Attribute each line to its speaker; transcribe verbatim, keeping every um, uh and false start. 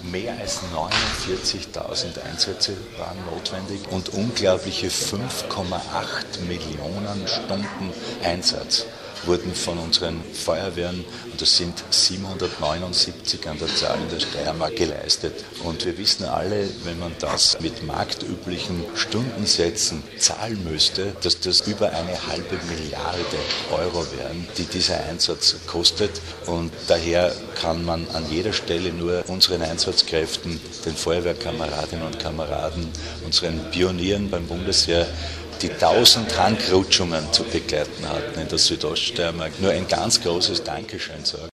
Speaker 1: Mehr als neunundvierzigtausend Einsätze waren notwendig und unglaubliche fünf Komma acht Millionen Stunden Einsatz wurden von unseren Feuerwehren, und das sind siebenhundertneunundsiebzig an der Zahl in der Steiermark, geleistet. Und wir wissen alle, wenn man das mit marktüblichen Stundensätzen zahlen müsste, dass das über eine halbe Milliarde Euro wären, die dieser Einsatz kostet. Und daher kann man an jeder Stelle nur unseren Einsatzkräften, den Feuerwehrkameradinnen und Kameraden, unseren Pionieren beim Bundesheer, die tausend Tankrutschungen zu begleiten hatten in der Südoststeiermark, nur ein ganz großes Dankeschön sagen.